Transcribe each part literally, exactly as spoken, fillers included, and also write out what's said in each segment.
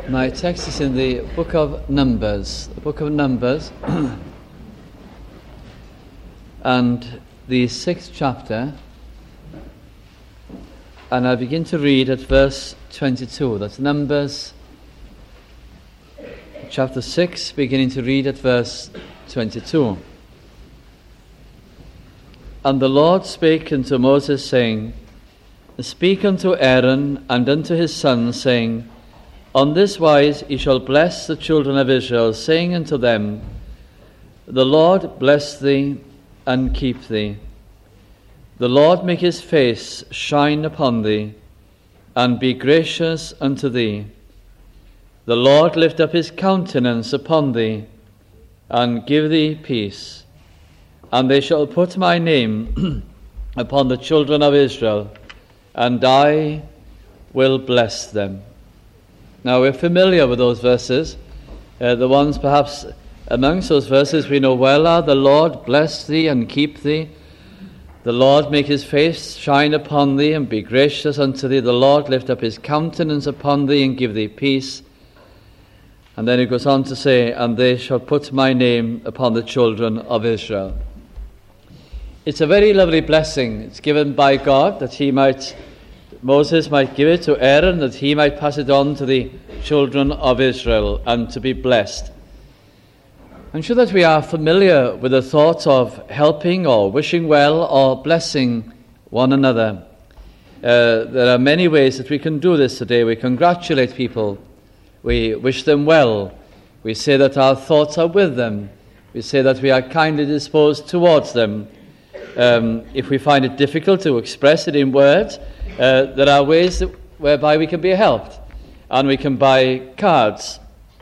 My text is in the book of Numbers, the book of Numbers, and the sixth chapter, and I begin to read at verse twenty-two. That's Numbers chapter six, beginning to read at verse twenty-two. And the Lord spake unto Moses, saying, Speak unto Aaron and unto his sons, saying, On this wise ye shall bless the children of Israel, saying unto them, The Lord bless thee and keep thee. The Lord make his face shine upon thee, and be gracious unto thee. The Lord lift up his countenance upon thee, and give thee peace. And they shall put my name upon the children of Israel, and I will bless them. Now, we're familiar with those verses. Uh, the ones perhaps amongst those verses we know well are, The Lord bless thee and keep thee. The Lord make his face shine upon thee and be gracious unto thee. The Lord lift up his countenance upon thee and give thee peace. And then he goes on to say, And they shall put my name upon the children of Israel. It's a very lovely blessing. It's given by God that he might, Moses might give it to Aaron, that he might pass it on to the children of Israel and to be blessed. I'm sure that we are familiar with the thought of helping or wishing well or blessing one another. Uh, there are many ways that we can do this today. We congratulate people. We wish them well. We say that our thoughts are with them. We say that we are kindly disposed towards them. Um, if we find it difficult to express it in words, uh, there are ways that, whereby we can be helped. And we can buy cards.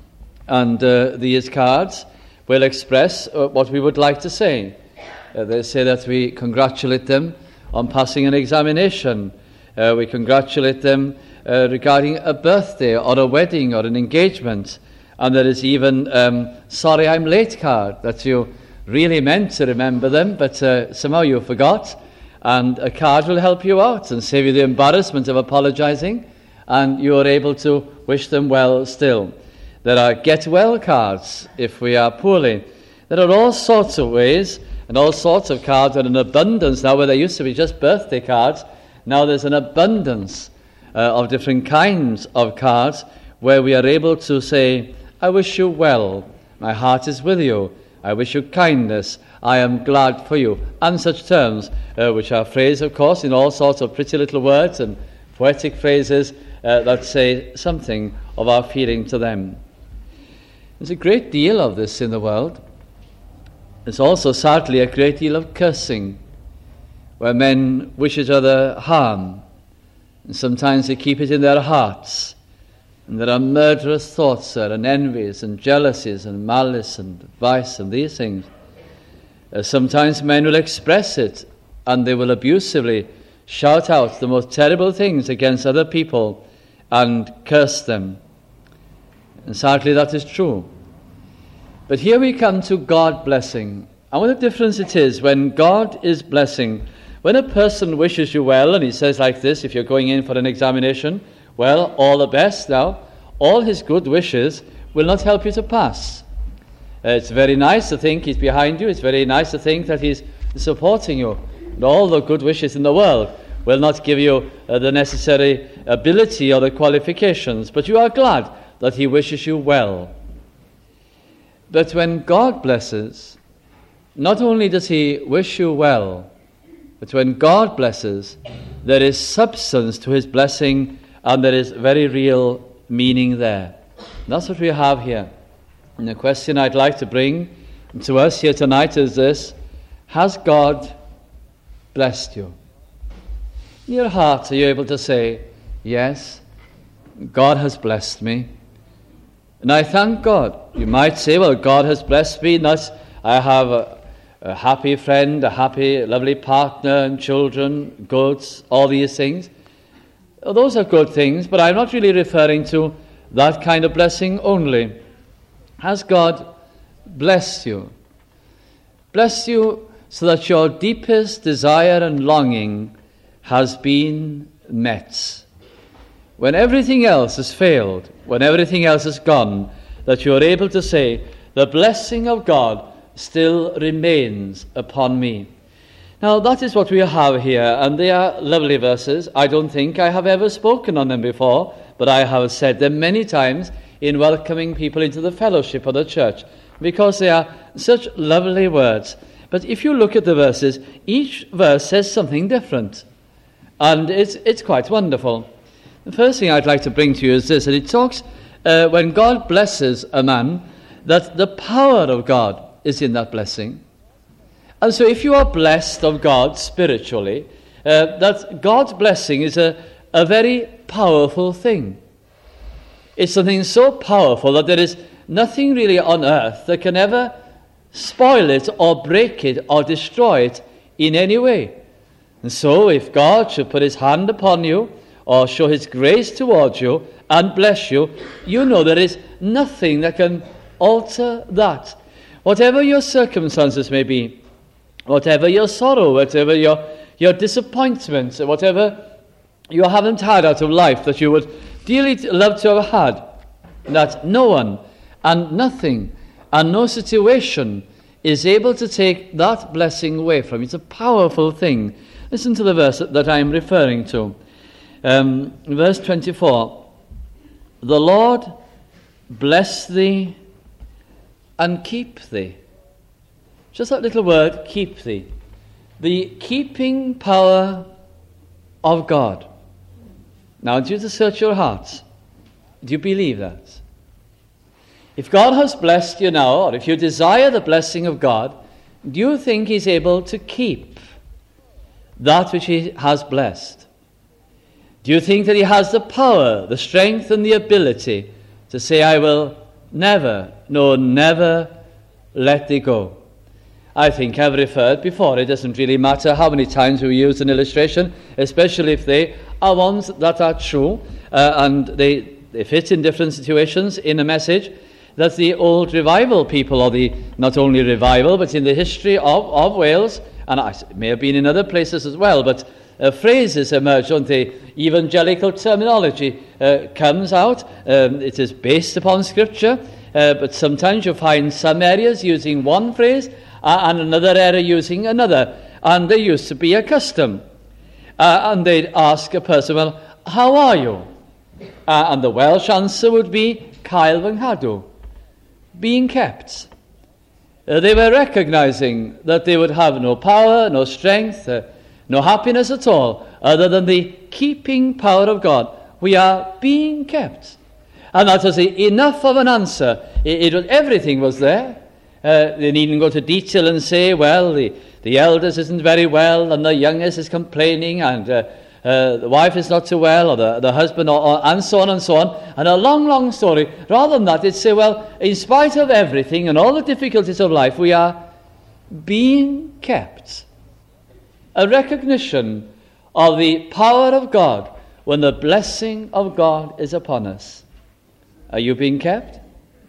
And uh, these cards will express uh, what we would like to say. Uh, they say that we congratulate them on passing an examination. Uh, we congratulate them uh, regarding a birthday or a wedding or an engagement. And there is even um, sorry I'm late card, that you really meant to remember them, but uh, somehow you forgot. And a card will help you out and save you the embarrassment of apologizing, and you are able to wish them well still. There are get well cards if we are poorly. There are all sorts of ways and all sorts of cards and an abundance now, where there used to be just birthday cards. Now there's an abundance uh, of different kinds of cards where we are able to say, I wish you well, my heart is with you, I wish you kindness, I am glad for you, and such terms, uh, which are phrased, of course, in all sorts of pretty little words and poetic phrases uh, that say something of our feeling to them. There's a great deal of this in the world. There's also, sadly, a great deal of cursing, where men wish each other harm, and sometimes they keep it in their hearts. And there are murderous thoughts there, and envies, and jealousies, and malice, and vice, and these things. Uh, sometimes men will express it, and they will abusively shout out the most terrible things against other people, and curse them. And sadly, that is true. But here we come to God blessing. And what a difference it is when God is blessing. When a person wishes you well, and he says like this, if you're going in for an examination, well, all the best now. All his good wishes will not help you to pass. Uh, it's very nice to think he's behind you. It's very nice to think that he's supporting you. And all the good wishes in the world will not give you uh, the necessary ability or the qualifications. But you are glad that he wishes you well. But when God blesses, not only does he wish you well, but when God blesses, there is substance to his blessing, and there is very real meaning there. And that's what we have here. And the question I'd like to bring to us here tonight is this: has God blessed you? In your heart, are you able to say, yes, God has blessed me? And I thank God. You might say, well, God has blessed me. Not, I have a, a happy friend, a happy, lovely partner, and children, goods, all these things. Well, those are good things, but I'm not really referring to that kind of blessing only. Has God blessed you? Blessed you so that your deepest desire and longing has been met. when everything else has failed, when everything else is gone, that you are able to say, the blessing of God still remains upon me. Now, that is what we have here, and they are lovely verses. I don't think I have ever spoken on them before, but I have said them many times in welcoming people into the fellowship of the church, because they are such lovely words. But if you look at the verses, each verse says something different, and it's, it's quite wonderful. The first thing I'd like to bring to you is this, that it talks, uh, when God blesses a man, that the power of God is in that blessing. And so if you are blessed of God spiritually, uh, that God's blessing is a, a very powerful thing. It's something so powerful that there is nothing really on earth that can ever spoil it or break it or destroy it in any way. And so if God should put his hand upon you or show his grace towards you and bless you, you know there is nothing that can alter that. Whatever your circumstances may be, whatever your sorrow, whatever your, your disappointment, whatever you haven't had out of life that you would dearly love to have had, that no one and nothing and no situation is able to take that blessing away from you. It's a powerful thing. Listen to the verse that I am referring to. Um, verse twenty-four. The Lord bless thee and keep thee. Just that little word, keep thee. The keeping power of God. Now, I want you to search your hearts. Do you believe that? If God has blessed you now, or if you desire the blessing of God, do you think he's able to keep that which he has blessed? Do you think that he has the power, the strength, and the ability to say, I will never, no, never let thee go? I think I've referred before, it doesn't really matter how many times we use an illustration, especially if they are ones that are true, uh, and they, they fit in different situations in a message, that the old revival people, or the not only revival, but in the history of, of Wales, and it may have been in other places as well, but uh, phrases emerge, don't they? Evangelical terminology uh, comes out. Um, it is based upon Scripture, uh, but sometimes you find some areas using one phrase uh, and another area using another. And there used to be a custom. Uh, and they'd ask a person, well, how are you? Uh, and the Welsh answer would be, Cael fy nghadw, being kept. Uh, they were recognizing that they would have no power, no strength, uh, no happiness at all, other than the keeping power of God. We are being kept. And that was enough of an answer. It, it was, everything was there. Uh, they needn't go to detail and say, well, the, the eldest isn't very well, and the youngest is complaining, and uh, uh, the wife is not too well, or the, the husband, or, or, and so on and so on. And a long, long story. Rather than that, they'd say, well, in spite of everything and all the difficulties of life, we are being kept. A recognition of the power of God when the blessing of God is upon us. Are you being kept?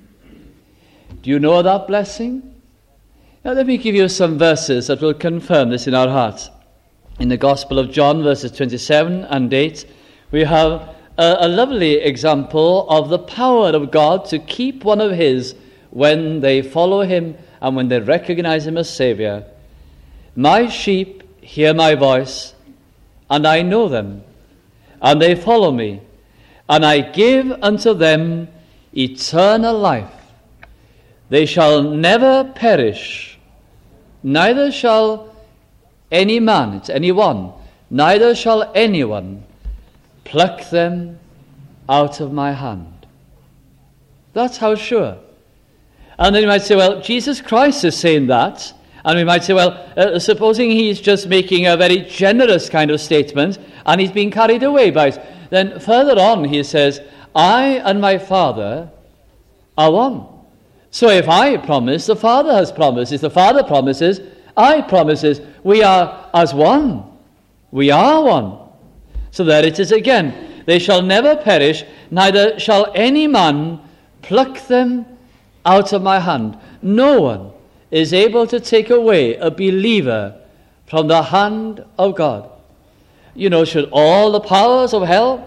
Do you know that blessing? Now let me give you some verses that will confirm this in our hearts. In the Gospel of John, verses twenty-seven and eight, we have a, a lovely example of the power of God to keep one of his when they follow him and when they recognize him as Saviour. My sheep hear my voice, and I know them, and they follow me, and I give unto them eternal life. They shall never perish, neither shall any man, it's anyone, neither shall anyone pluck them out of my hand. That's how sure. And then you might say, well, Jesus Christ is saying that. And we might say, well, uh, supposing he's just making a very generous kind of statement and he's being carried away by it. Then further on he says, I and my Father are one. So if I promise, the Father has promised. If the Father promises, I promises. We are as one. We are one. So there it is again. They shall never perish, neither shall any man pluck them out of my hand. No one is able to take away a believer from the hand of God. You know, should all the powers of hell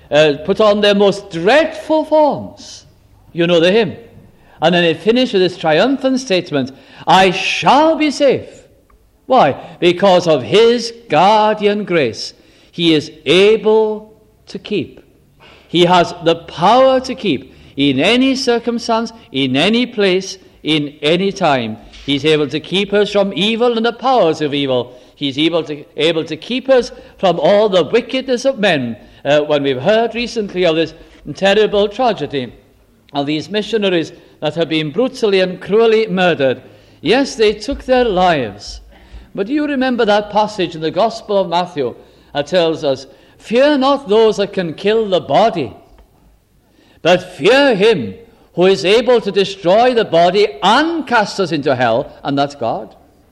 uh, put on their most dreadful forms. You know the hymn. And then it finished with this triumphant statement, I shall be safe. Why? Because of his guardian grace. He is able to keep. He has the power to keep in any circumstance, in any place, in any time. He's able to keep us from evil and the powers of evil. He's able to, able to keep us from all the wickedness of men. Uh, when we've heard recently of this terrible tragedy of these missionaries that have been brutally and cruelly murdered. Yes, they took their lives. But do you remember that passage in the Gospel of Matthew that tells us, fear not those that can kill the body, but fear him who is able to destroy the body and cast us into hell, and that's God.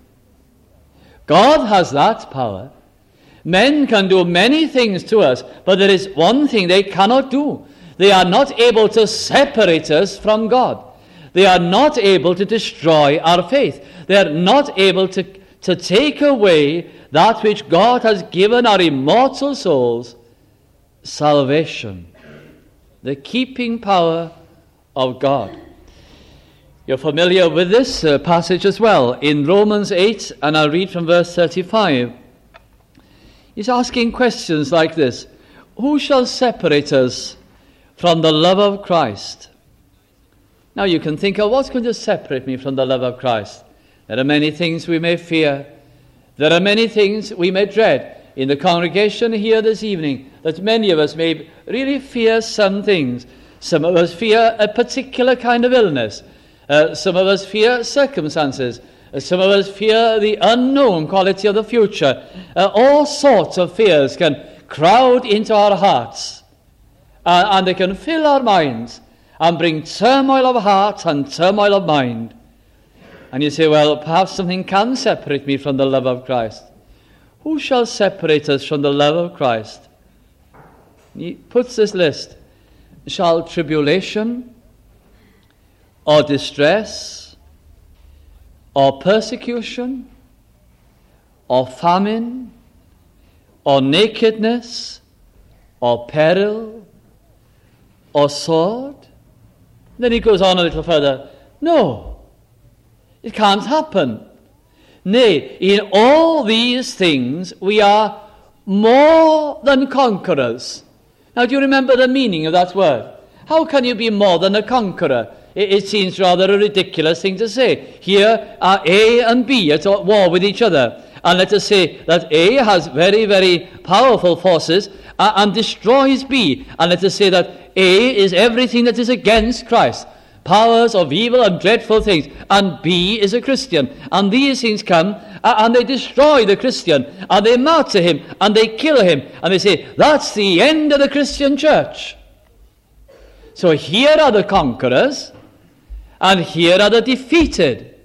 God has that power. Men can do many things to us, but there is one thing they cannot do. They are not able to separate us from God. They are not able to destroy our faith. They are not able to, to take away that which God has given our immortal souls, salvation, the keeping power of God. You're familiar with this uh, passage as well in Romans eight, and I'll read from verse thirty-five. He's asking questions like this. Who shall separate us from the love of Christ? Now you can think, of what's going to separate me from the love of Christ? There are many things we may fear. There are many things we may dread. In the congregation here this evening, that many of us may really fear some things. Some of us fear a particular kind of illness. Uh, some of us fear circumstances. Uh, some of us fear the unknown quality of the future. Uh, all sorts of fears can crowd into our hearts. Uh, and they can fill our minds and bring turmoil of heart and turmoil of mind. And you say, well, perhaps something can separate me from the love of Christ. Who shall separate us from the love of Christ? He puts this list. Shall tribulation, or distress, or persecution, or famine, or nakedness, or peril, or sword? Then he goes on a little further. No, it can't happen. Nay, in all these things we are more than conquerors. Now, do you remember the meaning of that word? How can you be more than a conqueror? It, it seems rather a ridiculous thing to say. Here are A and B at war with each other. And let us say that A has very, very powerful forces uh, and destroys B. And let us say that A is everything that is against Christ. Powers of evil and dreadful things. And B is a Christian. And these things come uh, and they destroy the Christian. And they martyr him. And they kill him. And they say, that's the end of the Christian church. So here are the conquerors. And here are the defeated.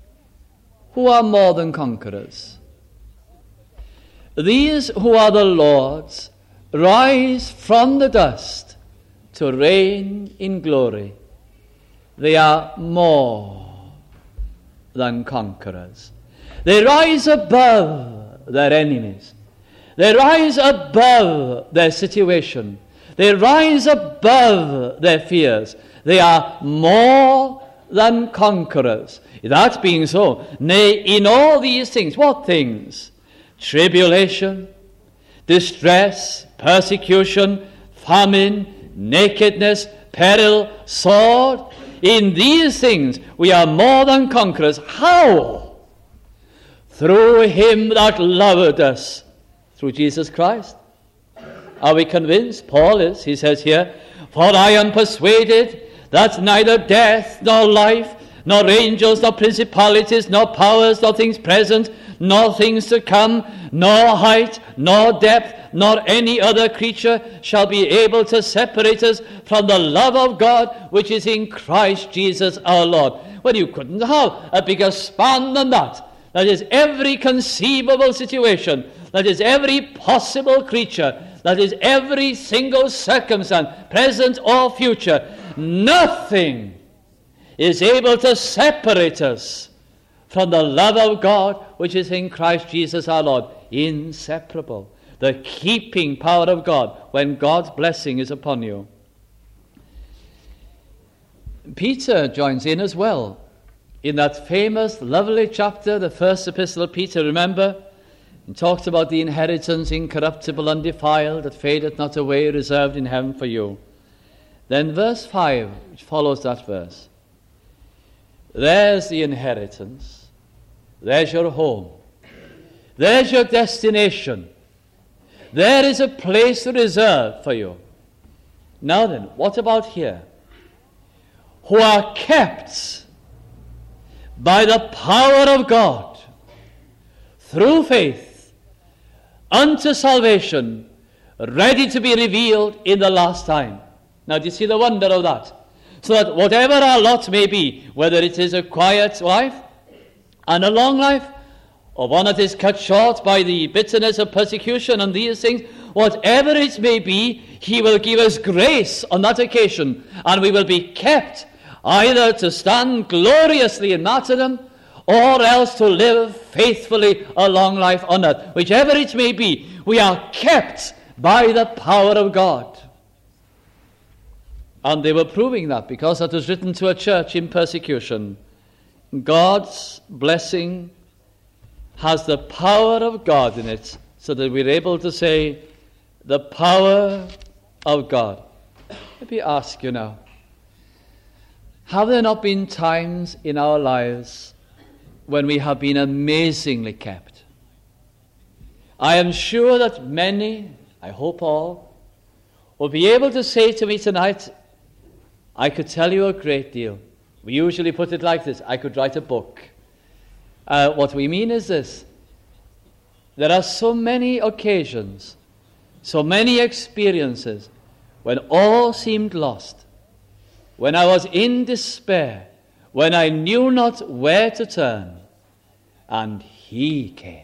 Who are more than conquerors? These who are the Lord's rise from the dust to reign in glory. They are more than conquerors. They rise above their enemies. They rise above their situation. They rise above their fears. They are more than conquerors. That being so, nay, in all these things, what things? Tribulation, distress, persecution, famine, nakedness, peril, sword. In these things we are more than conquerors. How? Through him that loved us. Through Jesus Christ. Are we convinced? Paul is. He says here, for I am persuaded that neither death nor life, nor angels, nor principalities, nor powers, nor things present, nor things to come, nor height, nor depth, nor any other creature shall be able to separate us from the love of God which is in Christ Jesus our Lord. Well, you couldn't have a bigger span than that. That is every conceivable situation. That is every possible creature. That is every single circumstance, present or future. Nothing is able to separate us from the love of God which is in Christ Jesus our Lord. Inseparable. the keeping power of God when God's blessing is upon you. Peter joins in as well. In that famous, lovely chapter, the first epistle of Peter, remember? He talks about the inheritance incorruptible, undefiled, that fadeth not away, reserved in heaven for you. Then verse five, which follows that verse. There's the inheritance. There's your home. There's your destination. There is a place reserved for you. Now then, what about here? Who are kept by the power of God through faith unto salvation, ready to be revealed in the last time. Now, do you see the wonder of that? So that whatever our lot may be, whether it is a quiet life and a long life, or one that is cut short by the bitterness of persecution and these things, whatever it may be, he will give us grace on that occasion, and we will be kept either to stand gloriously in martyrdom, or else to live faithfully a long life on earth. Whichever it may be, we are kept by the power of God. And they were proving that, because that was written to a church in persecution. God's blessing has the power of God in it, so that we're able to say, the power of God. Let me ask you now, have there not been times in our lives when we have been amazingly kept? I am sure that many, I hope all, will be able to say to me tonight, I could tell you a great deal. We usually put it like this: I could write a book. Uh, what we mean is this: there are so many occasions, so many experiences, when all seemed lost, when I was in despair, when I knew not where to turn, and he came,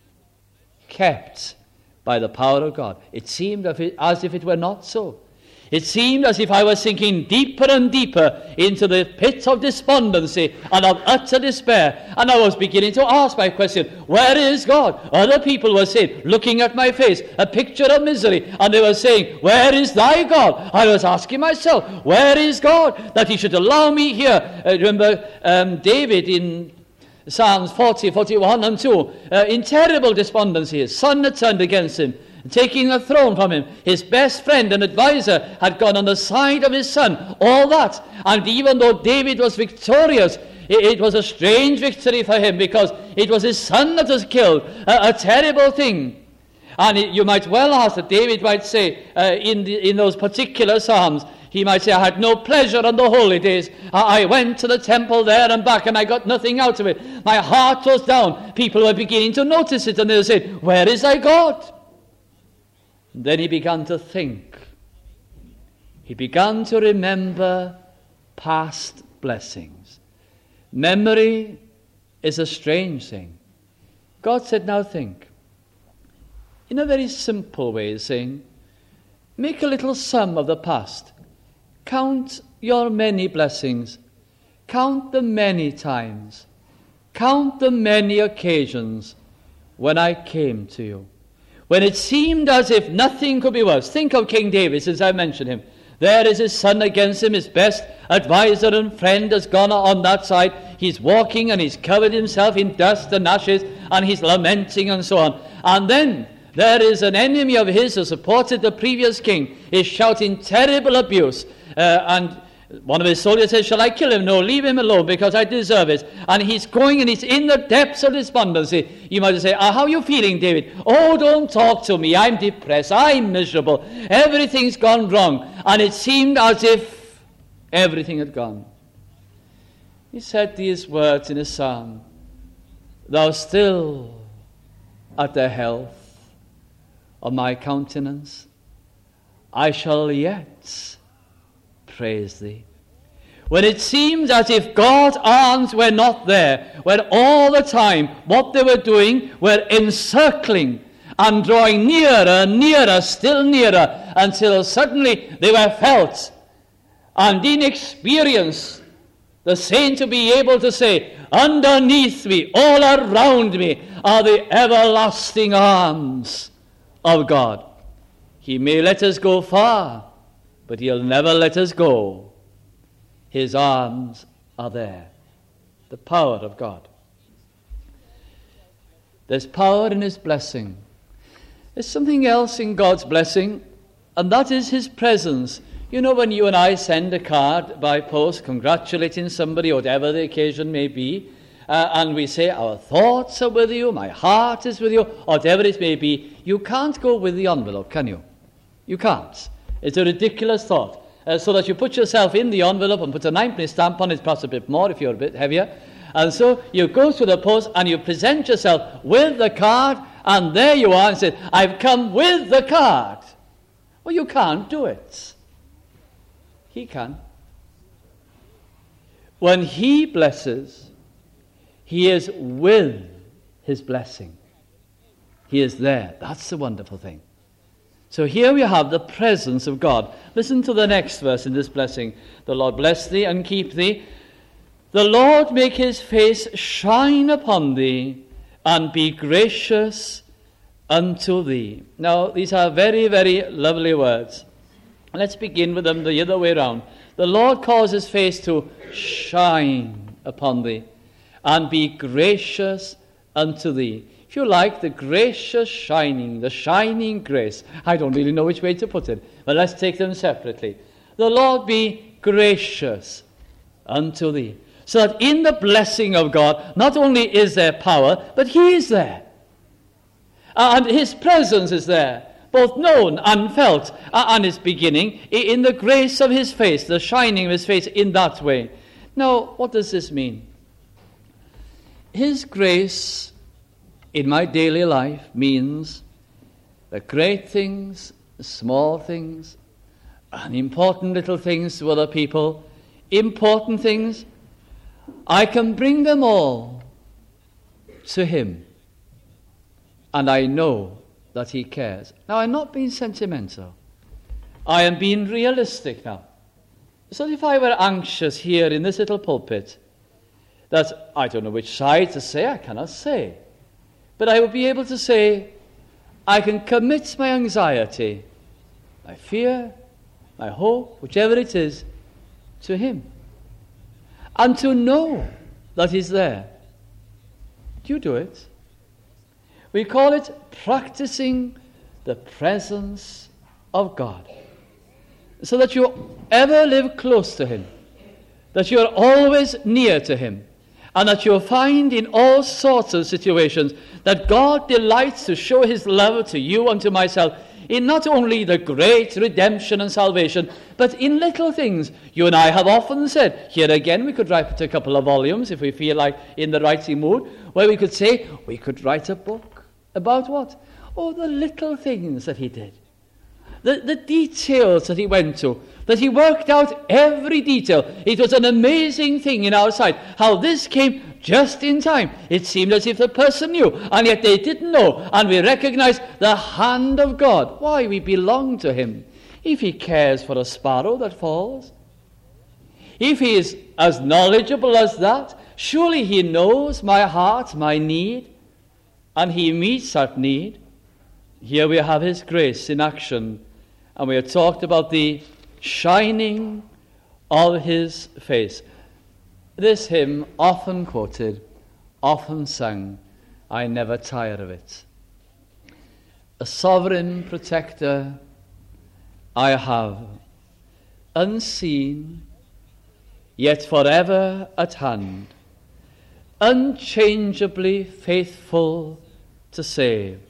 kept by the power of God. It seemed as if it were not so. It seemed as if I was sinking deeper and deeper into the pit of despondency and of utter despair. And I was beginning to ask my question, where is God? Other people were saying, looking at my face, a picture of misery. And they were saying, where is thy God? I was asking myself, where is God? That he should allow me here. Uh, remember um, David in Psalms forty, forty-one and two, uh, in terrible despondency. His son had turned against him, taking the throne from him. His best friend and advisor had gone on the side of his son. All that. And even though David was victorious, it, it was a strange victory for him, because it was his son that was killed. A, a terrible thing. And it, you might well ask that David might say uh, in, the, in those particular psalms, he might say, I had no pleasure on the holy days. I, I went to the temple there and back, and I got nothing out of it. My heart was down. People were beginning to notice it, and they said, where is thy God? Then he began to think. He began to remember past blessings. Memory is a strange thing. God said, now think. In a very simple way, saying, make a little sum of the past. Count your many blessings. Count the many times. Count the many occasions when I came to you, when it seemed as if nothing could be worse. Think of King David, since I mentioned him. There is his son against him, his best advisor and friend has gone on that side. He's walking and he's covered himself in dust and ashes, and he's lamenting and so on. And then there is an enemy of his who supported the previous king, is shouting terrible abuse. Uh, and one of his soldiers says, shall I kill him? No, leave him alone, because I deserve it. And he's going and he's in the depths of despondency. You might say, ah, how are you feeling, David? Oh, don't talk to me. I'm depressed. I'm miserable. Everything's gone wrong. And it seemed as if everything had gone. He said these words in a psalm, thou still art the health of my countenance. I shall yet praise thee. When it seemed as if God's arms were not there, when all the time what they were doing were encircling and drawing nearer, nearer, still nearer, until suddenly they were felt and in experience, the saint to be able to say, underneath me, all around me, are the everlasting arms of God. He may let us go far, but he'll never let us go. His arms are there. The power of God. There's power in his blessing. There's something else in God's blessing, and that is his presence. You know, when you and I send a card by post congratulating somebody, whatever the occasion may be, uh, and we say, our thoughts are with you, my heart is with you, whatever it may be, you can't go with the envelope, can you? You can't. It's a ridiculous thought. Uh, so that you put yourself in the envelope and put a ninepenny stamp on it, perhaps a bit more if you're a bit heavier. And so you go to the post and you present yourself with the card, and there you are, and say, I've come with the card. Well, you can't do it. He can. When he blesses, he is with his blessing. He is there. That's the wonderful thing. So here we have the presence of God. Listen to the next verse in this blessing. The Lord bless thee and keep thee. The Lord make his face shine upon thee and be gracious unto thee. Now, these are very, very lovely words. Let's begin with them the other way around. The Lord cause his face to shine upon thee and be gracious unto thee. If you like, the gracious shining, the shining grace. I don't really know which way to put it, but let's take them separately. The Lord be gracious unto thee. So that in the blessing of God, not only is there power, but he is there. And his presence is there, both known and felt, and is beginning in the grace of his face, the shining of his face in that way. Now, what does this mean? His grace in my daily life means the great things, the small things, and important little things to other people, important things, I can bring them all to him. And I know that he cares. Now, I'm not being sentimental. I am being realistic now. So if I were anxious here in this little pulpit, that I don't know which side to say, I cannot say. But I would be able to say, I can commit my anxiety, my fear, my hope, whichever it is, to him. And to know that he's there. Do you do it? We call it practicing the presence of God. So that you ever live close to him. That you are always near to him. And that you'll find in all sorts of situations that God delights to show his love to you and to myself in not only the great redemption and salvation, but in little things. You and I have often said, here again we could write a couple of volumes if we feel like in the writing mood, where we could say, we could write a book about what? Oh, the little things that he did. The, the details that he went to, that he worked out every detail. It was an amazing thing in our sight, how this came just in time. It seemed as if the person knew, and yet they didn't know, and we recognize the hand of God. Why? We belong to him. If he cares for a sparrow that falls, if he is as knowledgeable as that, surely he knows my heart, my need, and he meets that need. Here we have his grace in action. And we have talked about the shining of his face. This hymn, often quoted, often sung, I never tire of it. A sovereign protector I have, unseen, yet forever at hand, unchangeably faithful to save,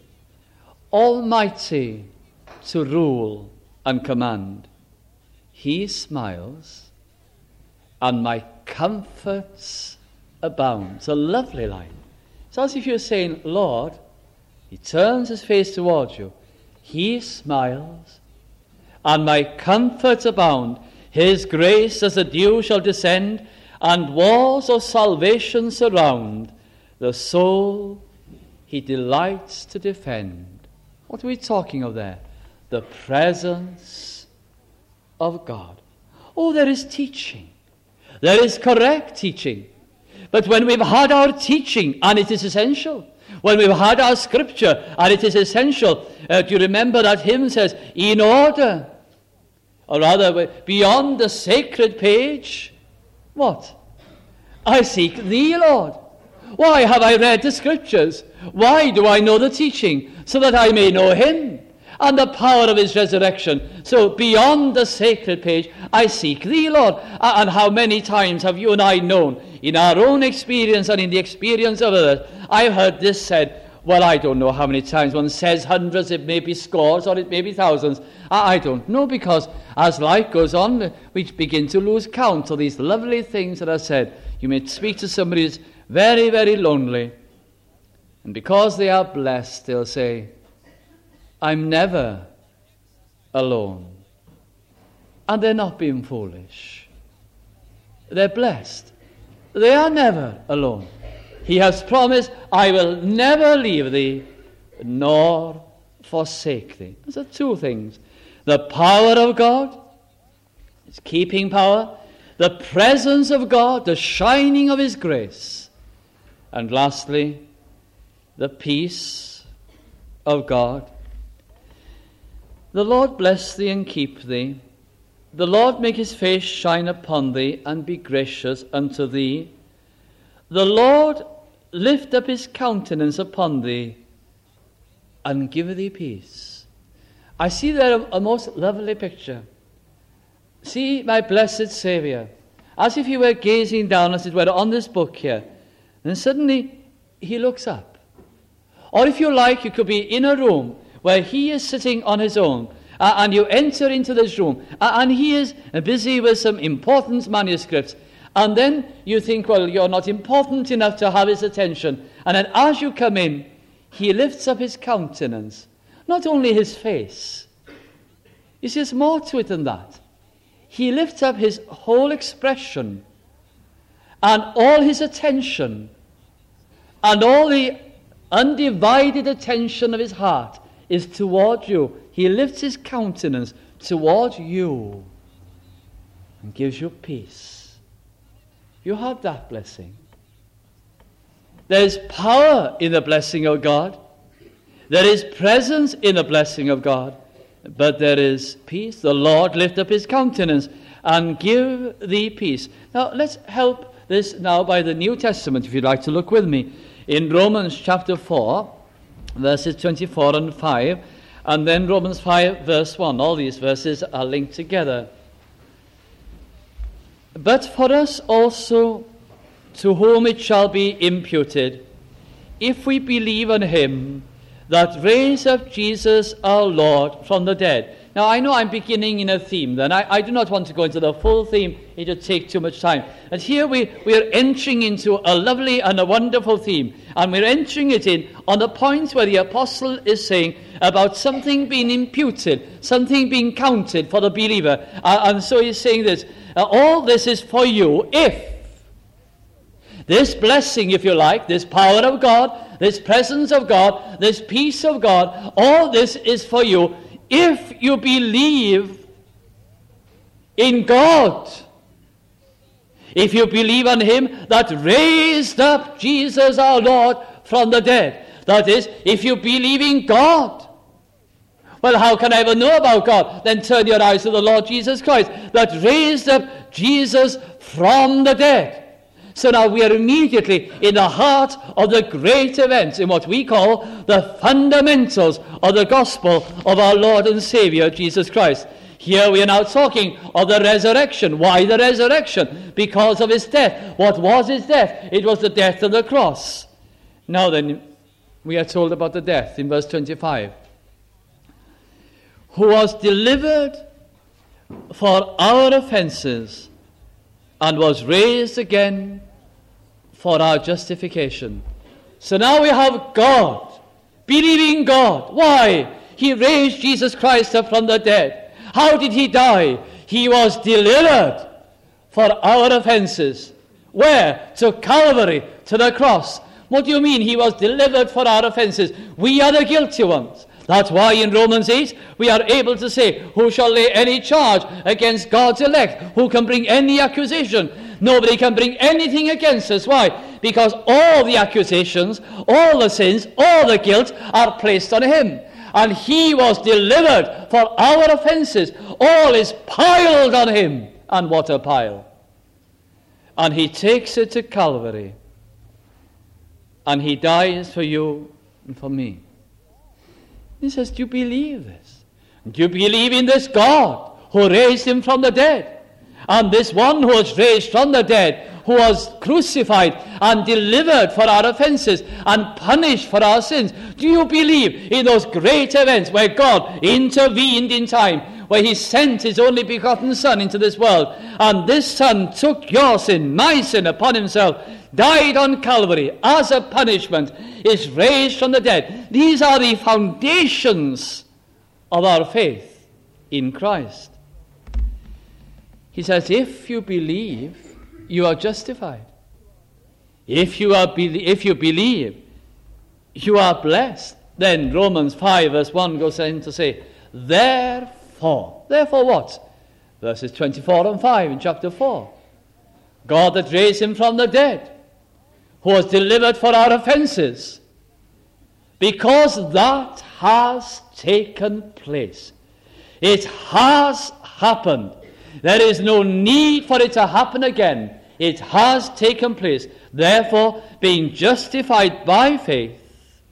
almighty to rule and command. He smiles, and my comforts abound. It's a lovely line. It's as if you're saying, Lord, he turns his face towards you. He smiles, and my comforts abound. His grace as a dew shall descend, and walls of salvation surround. The soul he delights to defend. What are we talking of there? The presence of God. Oh, there is teaching. There is correct teaching. But when we've had our teaching, and it is essential, when we've had our scripture, and it is essential, uh, do you remember that hymn says, in order, or rather, beyond the sacred page, what? I seek thee, Lord. Why have I read the scriptures? Why do I know the teaching? So that I may know him and the power of his resurrection. So beyond the sacred page, I seek thee, Lord. And how many times have you and I known, in our own experience and in the experience of others, I've heard this said, well, I don't know how many times. One says hundreds, it may be scores, or it may be thousands. I don't know, because as life goes on, we begin to lose count of these lovely things that are said. You may speak to somebody who's very, very lonely, and because they are blessed, they'll say, I'm never alone. And they're not being foolish. They're blessed. They are never alone. He has promised, I will never leave thee, nor forsake thee. Those are two things. The power of God, His keeping power, the presence of God, the shining of His grace, and lastly, the peace of God. The Lord bless thee and keep thee. The Lord make his face shine upon thee and be gracious unto thee. The Lord lift up his countenance upon thee and give thee peace. I see there a most lovely picture. See my blessed Saviour, as if he were gazing down, as it were, on this book here. And suddenly he looks up. Or if you like, you could be in a room where he is sitting on his own, uh, and you enter into this room, uh, and he is busy with some important manuscripts. And then you think, well, you're not important enough to have his attention. And then as you come in, he lifts up his countenance, not only his face. You see, there's more to it than that. He lifts up his whole expression, and all his attention, and all the undivided attention of his heart is toward you. He lifts his countenance toward you and gives you peace. You have that blessing. There is power in the blessing of God. There is presence in the blessing of God. But there is peace. The Lord lift up his countenance and give thee peace. Now let's help this now by the New Testament, if you'd like to look with me. In Romans chapter four, verses twenty-four and five, and then Romans five, verse one. All these verses are linked together. But for us also, to whom it shall be imputed, if we believe on him that raised up Jesus our Lord from the dead. Now I know I'm beginning in a theme, then I, I do not want to go into the full theme, it would take too much time. And here we, we are entering into a lovely and a wonderful theme, and we're entering it in on the point where the apostle is saying about something being imputed, something being counted for the believer. Uh, and so he's saying this, uh, all this is for you if this blessing, if you like, this power of God, this presence of God, this peace of God, all this is for you if you believe in God. If you believe on him that raised up Jesus our Lord from the dead. That is, if you believe in God. Well, how can I ever know about God? Then turn your eyes to the Lord Jesus Christ, that raised up Jesus from the dead. So now we are immediately in the heart of the great events, in what we call the fundamentals of the gospel of our Lord and Savior, Jesus Christ. Here we are now talking of the resurrection. Why the resurrection? Because of his death. What was his death? It was the death of the cross. Now then, we are told about the death in verse twenty-five. Who was delivered for our offenses and was raised again for our justification. So now we have God, believing God. Why? He raised Jesus Christ up from the dead. How did he die? He was delivered for our offenses. Where? To Calvary, to the cross. What do you mean he was delivered for our offenses? We are the guilty ones. That's why in Romans eight we are able to say, who shall lay any charge against God's elect? Who can bring any accusation? Nobody can bring anything against us. Why? Because all the accusations, all the sins, all the guilt are placed on him. And he was delivered for our offenses. All is piled on him. And what a pile. And he takes it to Calvary. And he dies for you and for me. He says, do you believe this? Do you believe in this God who raised him from the dead? And this one who was raised from the dead, who was crucified and delivered for our offenses and punished for our sins. Do you believe in those great events where God intervened in time, where he sent his only begotten Son into this world, and this Son took your sin, my sin, upon himself, died on Calvary as a punishment, is raised from the dead? These are the foundations of our faith in Christ. He says, if you believe, you are justified. If you are be- if you believe, you are blessed. Then Romans five verse one goes on to say, therefore, therefore what? Verses twenty-four and five in chapter four. God that raised him from the dead, who was delivered for our offenses, because that has taken place. It has happened. There is no need for it to happen again. It has taken place. Therefore, being justified by faith,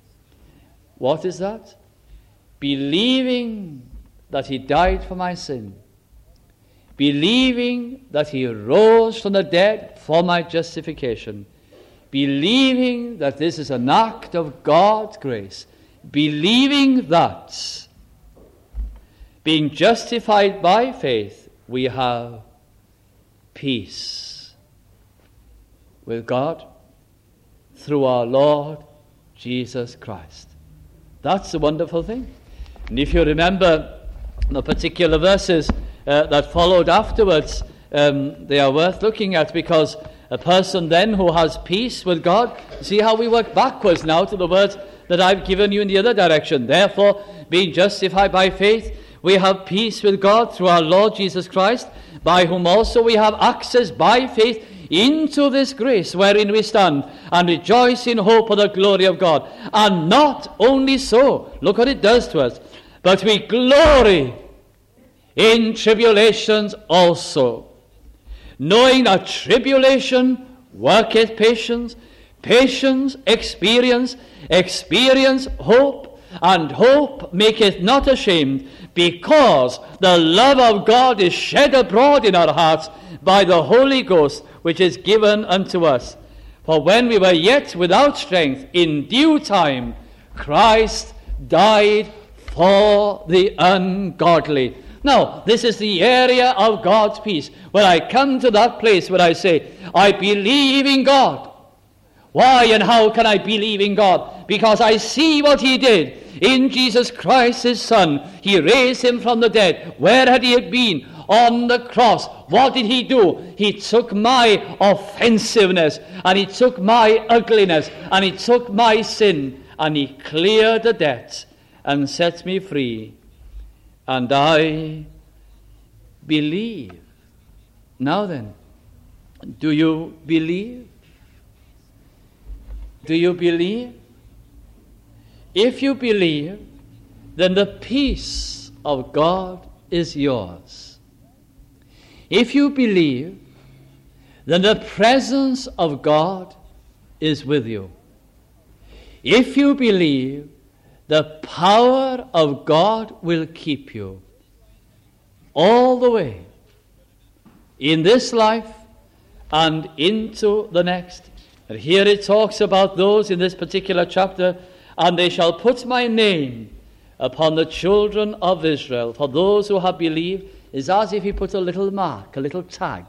what is that? Believing that he died for my sin. Believing that he rose from the dead for my justification. Believing that this is an act of God's grace. Believing that, being justified by faith, we have peace with God through our Lord Jesus Christ. That's the wonderful thing. And if you remember the particular verses uh, that followed afterwards, um, they are worth looking at, because a person then who has peace with God, see how we work backwards now to the words that I've given you in the other direction. Therefore, being justified by faith, we have peace with God through our Lord Jesus Christ, by whom also we have access by faith into this grace wherein we stand, and rejoice in hope of the glory of God. And not only so, look what it does to us, but we glory in tribulations also, knowing that tribulation worketh patience, patience experience, experience hope, and hope maketh not ashamed, because the love of God is shed abroad in our hearts by the Holy Ghost, which is given unto us. For when we were yet without strength, in due time Christ died for the ungodly. Now, this is the area of God's peace, where I come to that place where I say, I believe in God. Why and how can I believe in God? Because I see what he did in Jesus Christ, his Son. He raised him from the dead. Where had he been? On the cross. What did he do? He took my offensiveness, and he took my ugliness, and he took my sin, and he cleared the debt and set me free. And I believe. Now then, do you believe? Do you believe? If you believe, then the peace of God is yours. If you believe, then the presence of God is with you. If you believe, the power of God will keep you all the way in this life and into the next. And here it talks about those in this particular chapter, and they shall put my name upon the children of Israel. For those who have believed, is as if he put a little mark, a little tag.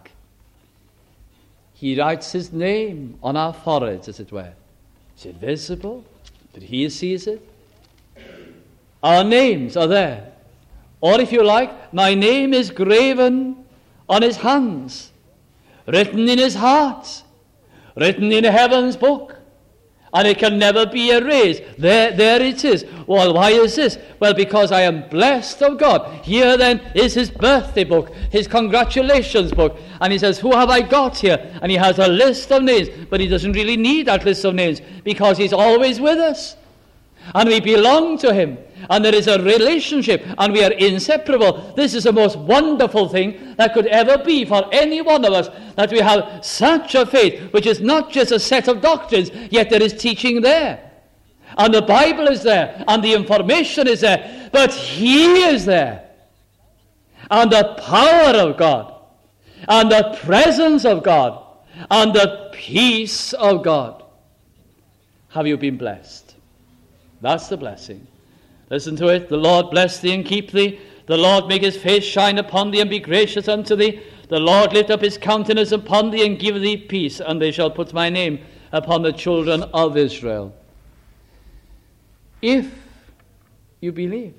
He writes his name on our foreheads, as it were. Is it visible? Did he sees it? Our names are there. Or if you like, my name is graven on his hands, written in his heart, written in heaven's book. and it can never be erased. There, there it is. Well, why is this? Well, because I am blessed of God. Here then is his birthday book, his congratulations book. And he says, who have I got here? And he has a list of names, but he doesn't really need that list of names because he's always with us. And we belong to him. And there is a relationship, and we are inseparable. This is the most wonderful thing that could ever be for any one of us, that we have such a faith, which is not just a set of doctrines, yet there is teaching there. And the Bible is there, and the information is there, but he is there. And the power of God, and the presence of God, and the peace of God. Have you been blessed? That's the blessing. Listen to it. The Lord bless thee and keep thee. The Lord make his face shine upon thee and be gracious unto thee. The Lord lift up his countenance upon thee and give thee peace. And they shall put my name upon the children of Israel. If you believe,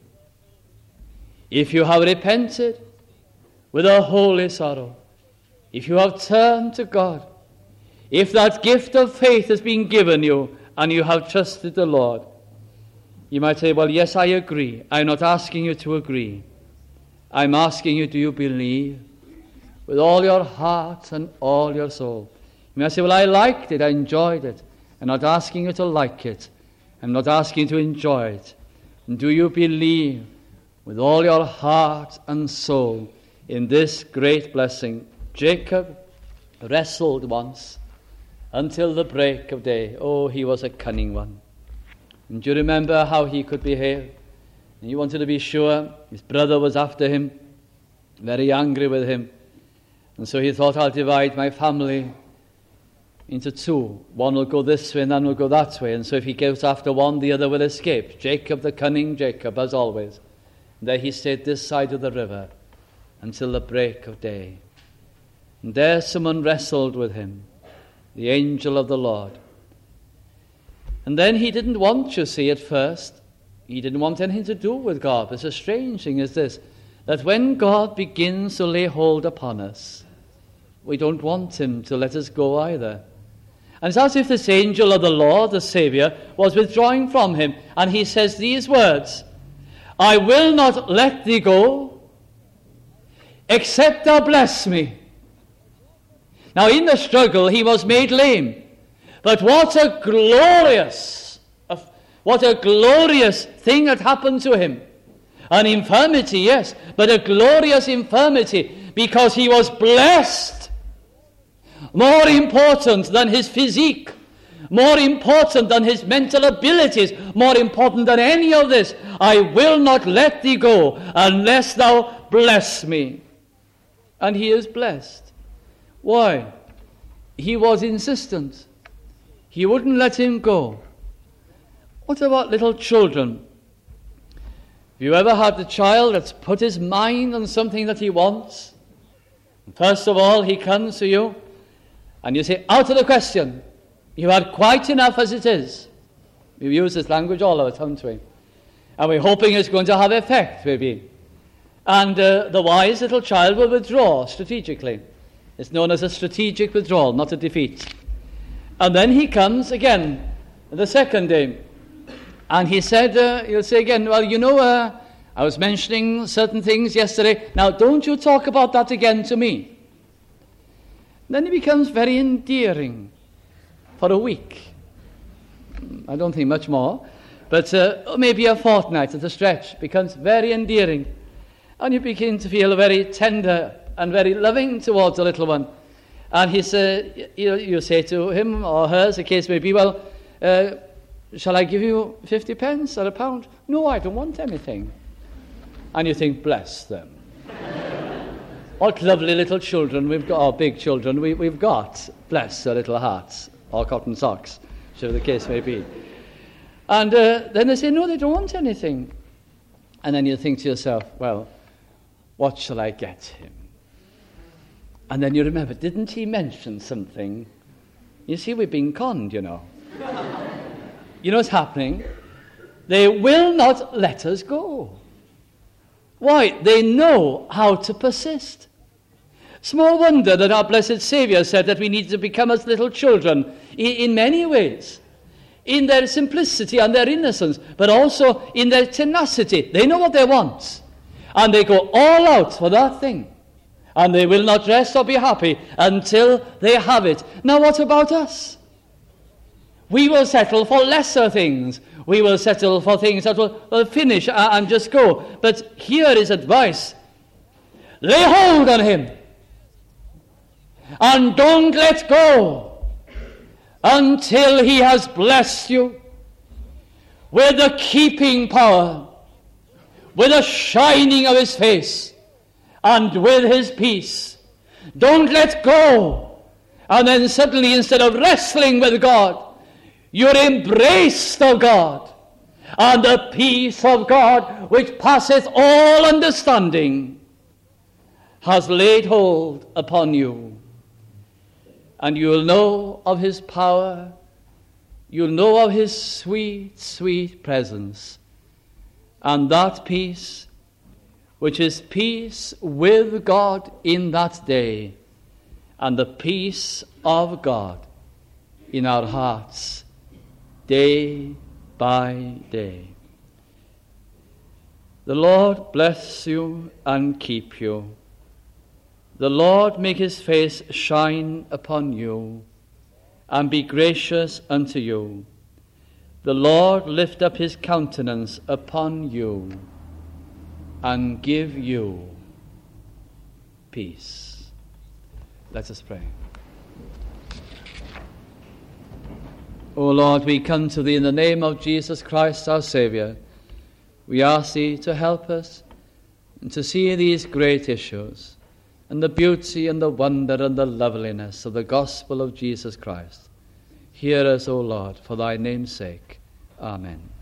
if you have repented with a holy sorrow, if you have turned to God, if that gift of faith has been given you and you have trusted the Lord, you might say, well, yes, I agree. I'm not asking you to agree. I'm asking you, do you believe with all your heart and all your soul? You might say, well, I liked it, I enjoyed it. I'm not asking you to like it. I'm not asking you to enjoy it. And do you believe with all your heart and soul in this great blessing? Jacob wrestled once until the break of day. Oh, he was a cunning one. And do you remember how he could behave? And he wanted to be sure. His brother was after him, very angry with him. And so he thought, I'll divide my family into two. One will go this way and one will go that way. And so if he goes after one, the other will escape. Jacob, the cunning Jacob, as always. And there he stayed this side of the river until the break of day. And there someone wrestled with him, the angel of the Lord. And then he didn't want, you see, at first, he didn't want anything to do with God. It's a strange thing is this, that when God begins to lay hold upon us, we don't want him to let us go either. And it's as if this angel of the Lord, the Saviour, was withdrawing from him. And he says these words, I will not let thee go, except thou bless me. Now in the struggle he was made lame. But what a glorious, what a glorious thing had happened to him. An infirmity, yes, but a glorious infirmity because he was blessed. More important than his physique, more important than his mental abilities, more important than any of this. I will not let thee go unless thou bless me. And he is blessed. Why? He was insistent. He wouldn't let him go. What about little children? Have you ever had a child that's put his mind on something that he wants? First of all, he comes to you, and you say, out of the question. You had quite enough as it is. We use this language all of it, haven't we? And we're hoping it's going to have effect, maybe. And uh, the wise little child will withdraw strategically. It's known as a strategic withdrawal, not a defeat. And then he comes again, the second day. And he said, uh, he'll say again, well, you know, uh, I was mentioning certain things yesterday. Now, don't you talk about that again to me. Then he becomes very endearing for a week. I don't think much more. But uh, maybe a fortnight at a stretch becomes very endearing. And you begin to feel very tender and very loving towards the little one. And he said, you, you say to him or her, as the case may be, well, uh, shall I give you fifty pence or a pound? No, I don't want anything. And you think, bless them. What lovely little children we've got, or big children we, we've got. Bless their little hearts, or cotton socks, whichever the case may be. And uh, then they say, no, they don't want anything. And then you think to yourself, well, what shall I get him? And then you remember, didn't he mention something? You see, we've been conned, you know. You know what's happening? They will not let us go. Why? They know how to persist. Small wonder that our blessed Saviour said that we need to become as little children in, in many ways. in their simplicity and their innocence, but also in their tenacity. They know what they want, and they go all out for that thing. And they will not rest or be happy until they have it. Now what about us? We will settle for lesser things. We will settle for things that will, will finish and just go. But here is advice. Lay hold on him. And don't let go until he has blessed you with the keeping power, with the shining of his face, and with his peace. Don't let go. And then suddenly, instead of wrestling with God, you're embraced of God. And the peace of God, which passeth all understanding, has laid hold upon you. And you'll know of his power. You'll know of his sweet, sweet presence. And that peace, which is peace with God in that day, and the peace of God in our hearts day by day. The Lord bless you and keep you. The Lord make his face shine upon you and be gracious unto you. The Lord lift up his countenance upon you and give you peace. Let us pray. O Lord, we come to thee in the name of Jesus Christ, our Saviour. We ask thee to help us and to see these great issues and the beauty and the wonder and the loveliness of the gospel of Jesus Christ. Hear us, O Lord, for thy name's sake. Amen.